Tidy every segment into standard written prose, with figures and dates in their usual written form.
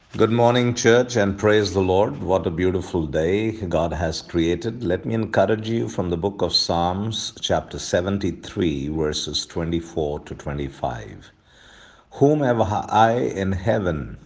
Good morning, church, and praise the Lord. What a beautiful day God has created. Let me encourage you from the book of Psalms, chapter 73, verses 24 to 25. Whom have I in heaven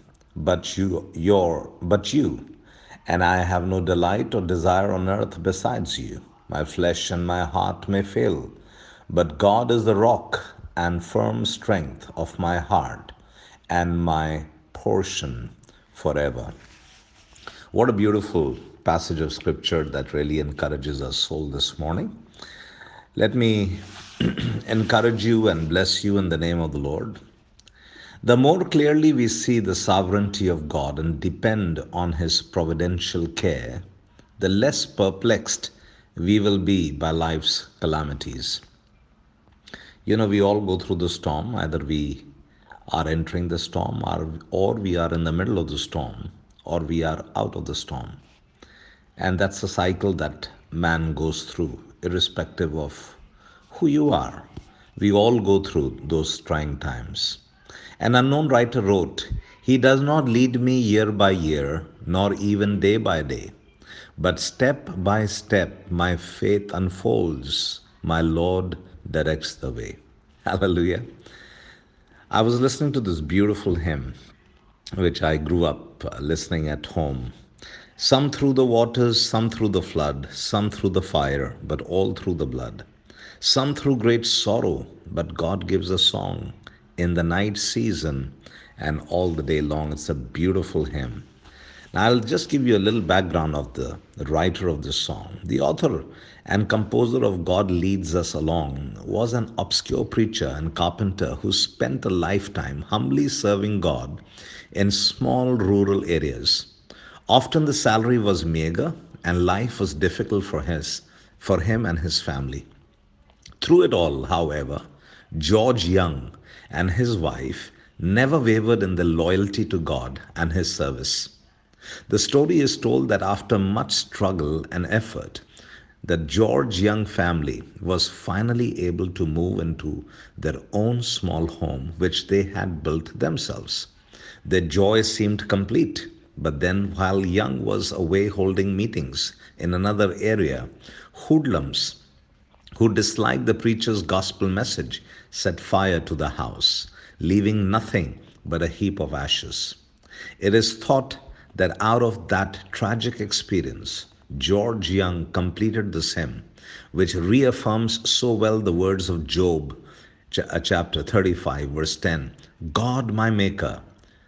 but you, and I have no delight or desire on earth besides you. My flesh and my heart may fail, but God is the rock and firm strength of my heart and my portion forever. What a beautiful passage of scripture that really encourages our soul this morning. Let me encourage you and bless you in the name of the Lord. The more clearly we see the sovereignty of God and depend on His providential care, the less perplexed we will be by life's calamities. We all go through the storm. Either we are entering the storm, or we are in the middle of the storm, or we are out of the storm. And that's a cycle that man goes through, irrespective of who you are. We all go through those trying times. An unknown writer wrote, "He does not lead me year by year, nor even day by day, but step by step my faith unfolds. My Lord directs the way." Hallelujah. I was listening to this beautiful hymn, which I grew up listening at home. Some through the waters, some through the flood, some through the fire, but all through the blood. Some through great sorrow, but God gives a song in the night season and all the day long. It's a beautiful hymn. Now, I'll just give you a little background of the writer of this song. The author and composer of God Leads Us Along was an obscure preacher and carpenter who spent a lifetime humbly serving God in small rural areas. Often the salary was meager and life was difficult for him and his family. Through it all, however, George Young and his wife never wavered in their loyalty to God and his service. The story is told that after much struggle and effort, the George Young family was finally able to move into their own small home, which they had built themselves. Their joy seemed complete, but then, while Young was away holding meetings in another area, hoodlums who disliked the preacher's gospel message set fire to the house, leaving nothing but a heap of ashes. It is thought that out of that tragic experience, George Young completed this hymn, which reaffirms so well the words of Job, chapter 35, verse 10. God, my Maker,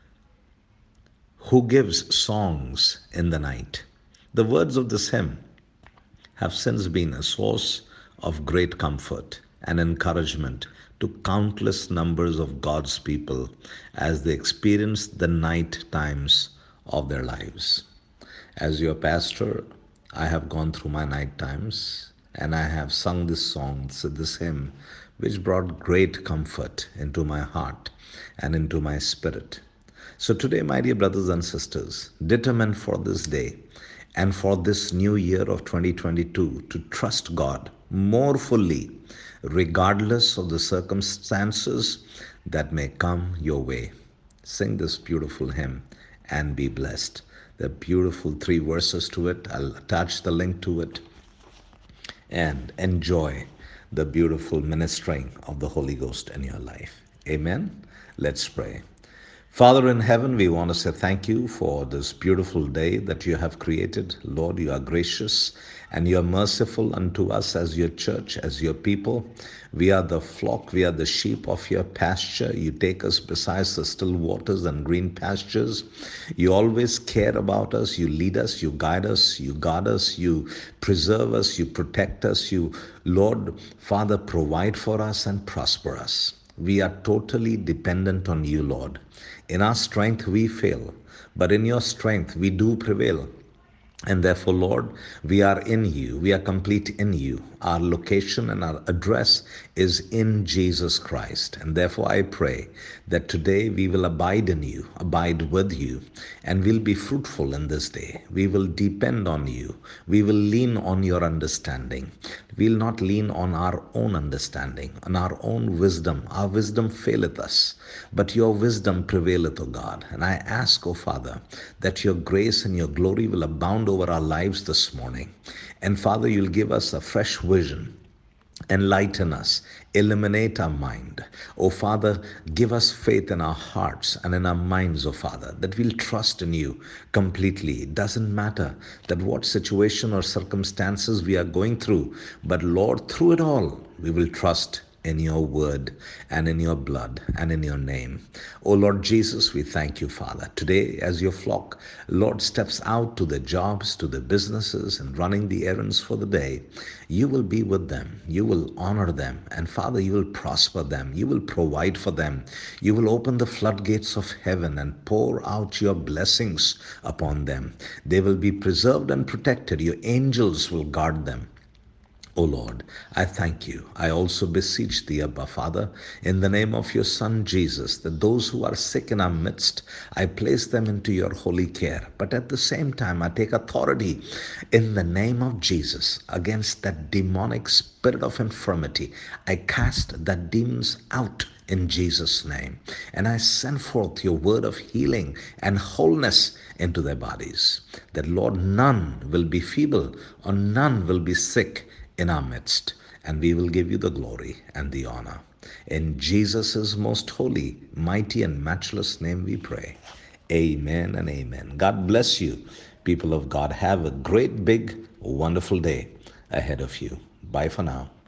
who gives songs in the night. The words of this hymn have since been a source of great comfort and encouragement to countless numbers of God's people as they experience the night times of their lives. As your pastor, I have gone through my night times and I have sung this song, this hymn, which brought great comfort into my heart and into my spirit. So, today, my dear brothers and sisters, determine for this day and for this new year of 2022 to trust God more fully, regardless of the circumstances that may come your way. Sing this beautiful hymn and be blessed. There are beautiful three verses to it. I'll attach the link to it and enjoy the beautiful ministering of the Holy Ghost in your life. Amen. Let's pray. Father in heaven, we want to say thank you for this beautiful day that you have created. Lord, you are gracious and you are merciful unto us as your church, as your people. We are the flock, we are the sheep of your pasture. You take us beside the still waters and green pastures. You always care about us. You lead us, you guide us, you guard us, you preserve us, you protect us. You, Lord, Father, provide for us and prosper us. We are totally dependent on you, Lord. In our strength we fail, but in your strength we do prevail. And therefore, Lord, we are in you. We are complete in you. our location and our address is in Jesus Christ. And therefore, I pray that today we will abide in you, abide with you, and we'll be fruitful in this day. We will depend on you. We will lean on your understanding. We'll not lean on our own understanding, on our own wisdom. Our wisdom faileth us, but your wisdom prevaileth, O God. And I ask, O Father, that your grace and your glory will abound over our lives this morning. And Father, you'll give us a fresh vision. Enlighten us, illuminate our mind. Oh Father, give us faith in our hearts and in our minds, oh Father, that we'll trust in you completely. It doesn't matter that what situation or circumstances we are going through, but Lord, through it all, we will trust in your word and in your blood and in your name. Oh Lord Jesus, we thank you, Father. Today, as your flock, Lord, steps out to the jobs, to the businesses, and running the errands for the day, you will be with them. You will honor them. And Father, you will prosper them. You will provide for them. You will open the floodgates of heaven and pour out your blessings upon them. They will be preserved and protected. Your angels will guard them. O Lord, I thank you. I also beseech thee, Abba Father, in the name of your Son Jesus, that those who are sick in our midst, I place them into your holy care. But at the same time, I take authority in the name of Jesus against that demonic spirit of infirmity. I cast that demons out in Jesus' name. And I send forth your word of healing and wholeness into their bodies. That, Lord, none will be feeble or none will be sick in our midst, and we will give you the glory and the honor. In Jesus' most holy, mighty, and matchless name we pray. Amen and amen. God bless you, people of God. Have a great, big, wonderful day ahead of you. Bye for now.